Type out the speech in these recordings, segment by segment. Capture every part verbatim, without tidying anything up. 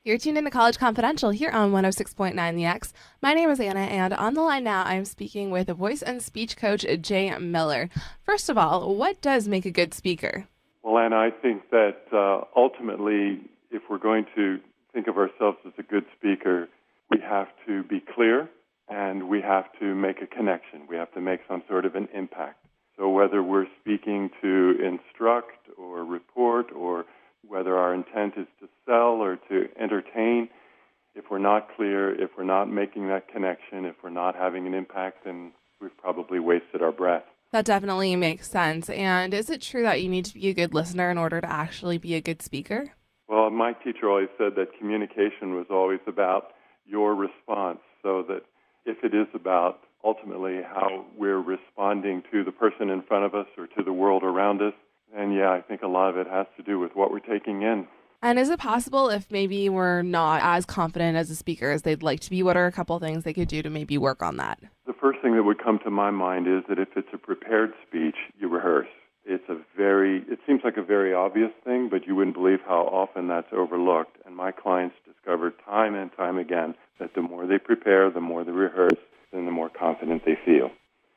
You're tuned into College Confidential here on one oh six point nine The X. My name is Anna, and on the line now, I'm speaking with voice and speech coach Jay Miller. First of all, what does make a good speaker? Well, Anna, I think that uh, ultimately, if we're going to think of ourselves as a good speaker, we have to be clear and we have to make a connection. We have to make some sort of an impact. So whether we're speaking to instruct or report, or whether our intent is to sell or to entertain, if we're not clear, if we're not making that connection, if we're not having an impact, then we've probably wasted our breath. That definitely makes sense. And is it true that you need to be a good listener in order to actually be a good speaker? Well, my teacher always said that communication was always about your response, so that if it is about ultimately how we're responding to the person in front of us or to the world around us, then yeah, I think a lot of it has to do with what we're taking in. And is it possible if maybe we're not as confident as a speaker as they'd like to be, what are a couple things they could do to maybe work on that? The first thing that would come to my mind is that if it's a prepared speech, you rehearse. It's a very, it seems like a very obvious thing, but you wouldn't believe how often that's overlooked. And my clients discovered time and time again that the more they prepare, the more they rehearse, then the more confident they feel.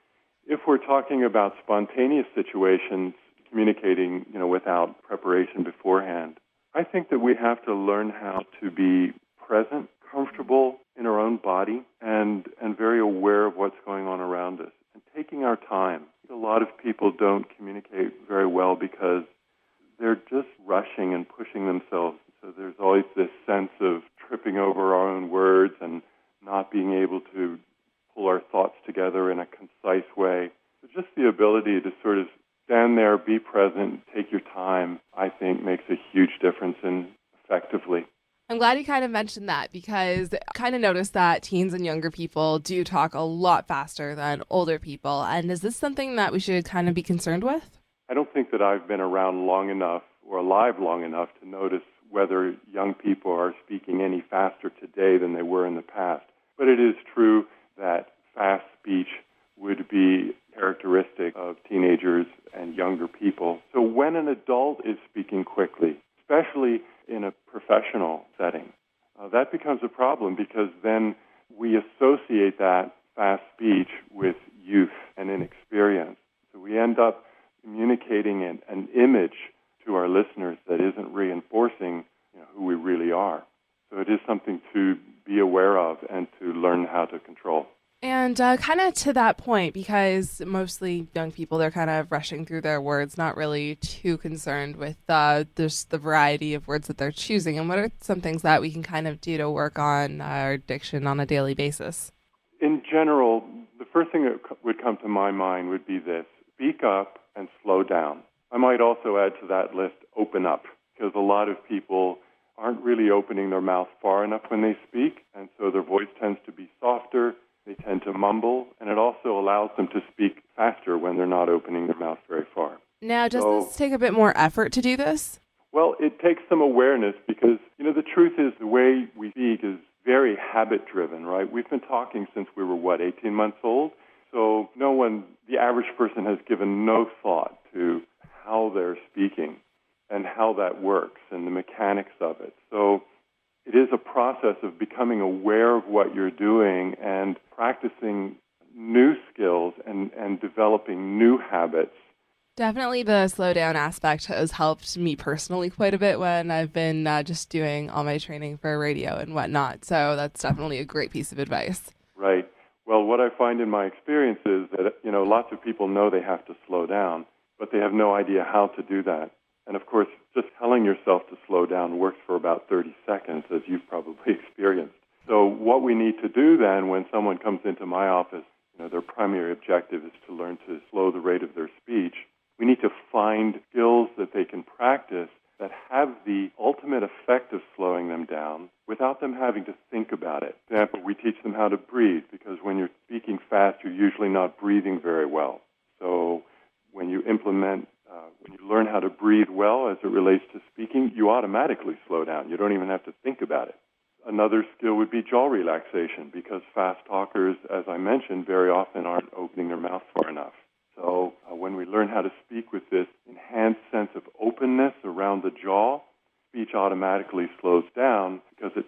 If we're talking about spontaneous situations, communicating, you know, without preparation beforehand, I think that we have to learn how to be present, comfortable in our own body, and, and very aware of what's going on around us, and taking our time. A lot of people don't communicate very well because they're just rushing and pushing themselves. So there's always this sense of tripping over our own words and not being able to pull our thoughts together in a concise way. So just the ability to sort of stand there, be present, take your time, I think makes a huge difference in effectively. I'm glad you kind of mentioned that, because I kind of noticed that teens and younger people do talk a lot faster than older people. And is this something that we should kind of be concerned with? I don't think that I've been around long enough or alive long enough to notice whether young people are speaking any faster today than they were in the past. But it is true that fast speech would be characteristic of teenagers and younger people. So when an adult is speaking quickly, especially in a professional setting, uh, that becomes a problem, because then we associate that fast speech with youth and inexperience. So we end up communicating an, an image to our listeners that isn't reinforcing, you know, who we really are. So it is something to be aware of and to learn how to control. And uh, kind of to that point, because mostly young people, they're kind of rushing through their words, not really too concerned with uh, just the variety of words that they're choosing. And what are some things that we can kind of do to work on our diction on a daily basis? In general, the first thing that would come to my mind would be this: speak up and slow down. I might also add to that list, open up, because a lot of people aren't really opening their mouth far enough when they speak, and so their voice tends to be softer. They tend to mumble, and it also allows them to speak faster when they're not opening their mouth very far. Now, does so, this take a bit more effort to do this? Well, it takes some awareness, because, you know, the truth is the way we speak is very habit-driven, right? We've been talking since we were, what, eighteen months old? So no one, the average person has given no thought to how they're speaking and how that works and the mechanics of it. So it is a process of becoming aware of what you're doing and practicing new skills and, and developing new habits. Definitely the slow down aspect has helped me personally quite a bit when I've been uh, just doing all my training for radio and whatnot. So that's definitely a great piece of advice. Right. Well, what I find in my experience is that, you know, lots of people know they have to slow down, but they have no idea how to do that. And, of course, just telling yourself to slow down works for about thirty seconds, as you've probably experienced. So what we need to do then when someone comes into my office, you know, their primary objective is to learn to slow the rate of their speech. We need to find skills that they can practice that have the ultimate effect of slowing them down without them having to think about it. For example, we teach them how to breathe, because when you're speaking fast, you're usually not breathing very well. So when you implement Uh, when you learn how to breathe well as it relates to speaking, you automatically slow down. You don't even have to think about it. Another skill would be jaw relaxation, because fast talkers, as I mentioned, very often aren't opening their mouth far enough. So uh, when we learn how to speak with this enhanced sense of openness around the jaw, speech automatically slows down because it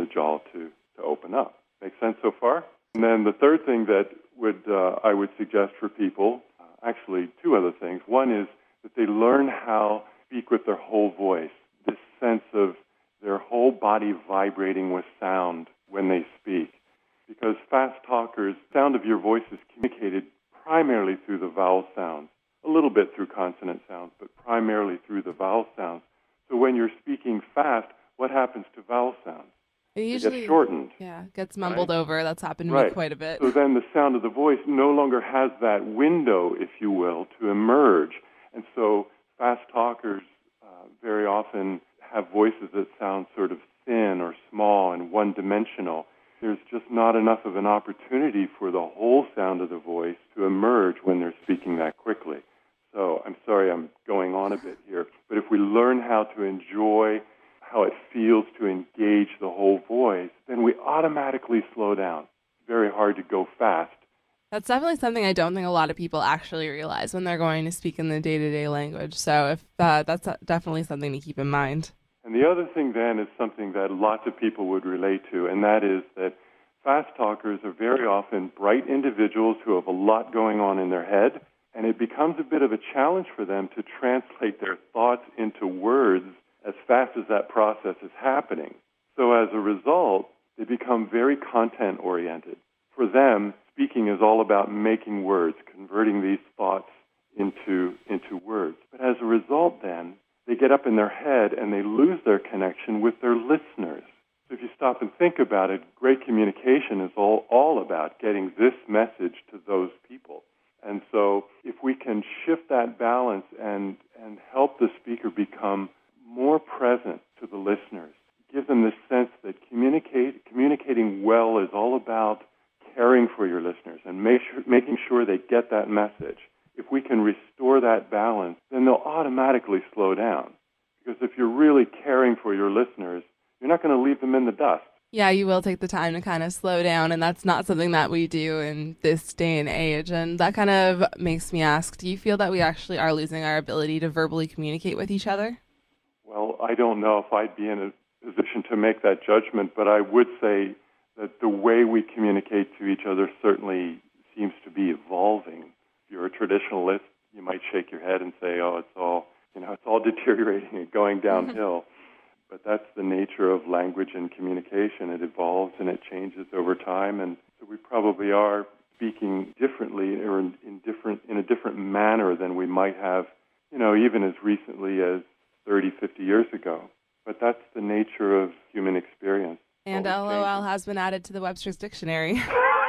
jaw to, to open up. Make sense so far? And then the third thing that would uh, I would suggest for people, uh, actually two other things. One is that they learn how to speak with their whole voice, this sense of their whole body vibrating with sound when they speak. Because fast talkers, sound of your voice is communicated primarily through the vowel sounds, a little bit through consonant sounds, but primarily through the vowel sounds. So when you're speaking fast, what happens to vowel sounds? It usually it gets shortened. Yeah, gets mumbled right? over. That's happened to right. me quite a bit. So then the sound of the voice no longer has that window, if you will, to emerge. And so fast talkers uh, very often have voices that sound sort of thin or small and one-dimensional. There's just not enough of an opportunity for the whole sound of the voice to emerge when they're speaking that quickly. So I'm sorry I'm going on a bit here, but if we learn how to enjoy how it feels to engage the whole voice, then we automatically slow down. It's very hard to go fast. That's definitely something I don't think a lot of people actually realize when they're going to speak in the day-to-day language. So if uh, that's definitely something to keep in mind. And the other thing then is something that lots of people would relate to, and that is that fast talkers are very often bright individuals who have a lot going on in their head, and it becomes a bit of a challenge for them to translate their thoughts into words as fast as that process is happening. So as a result, they become very content-oriented. For them, speaking is all about making words, converting these thoughts into, into words. But as a result then, they get up in their head and they lose their connection with their listeners. So if you stop and think about it, great communication is all, all about getting this message to those people. And so if we can shift that balance and, and help the speaker become more present to the listeners, give them this sense that communicate, communicating well is all about caring for your listeners and make sure, making sure they get that message. If we can restore that balance, then they'll automatically slow down. Because if you're really caring for your listeners, you're not going to leave them in the dust. Yeah, you will take the time to kind of slow down, and that's not something that we do in this day and age. And that kind of makes me ask, do you feel that we actually are losing our ability to verbally communicate with each other? Well, I don't know if I'd be in a position to make that judgment, but I would say that the way we communicate to each other certainly seems to be evolving. If you're a traditionalist, you might shake your head and say, oh, it's all, you know, it's all deteriorating and going downhill. But that's the nature of language and communication. It evolves and it changes over time, and so we probably are speaking differently or in, in different in a different manner than we might have, you know, even as recently as thirty, fifty years ago. But that's the nature of human experience. And LOL has been added to the Webster's Dictionary.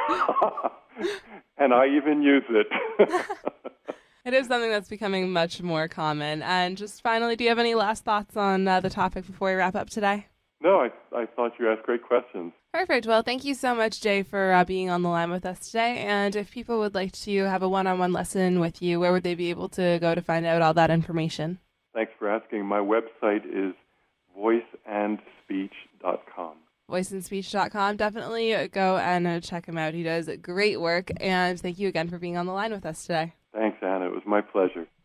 And I even use it. It is something that's becoming much more common. And just finally, do you have any last thoughts on uh, the topic before we wrap up today? No, I, I thought you asked great questions. Perfect. Well, thank you so much, Jay, for uh, being on the line with us today. And if people would like to have a one-on-one lesson with you, where would they be able to go to find out all that information? Thanks for asking. My website is voice and speech dot com. voice and speech dot com. Definitely go and uh, check him out. He does great work. And thank you again for being on the line with us today. Thanks, Anna. It was my pleasure.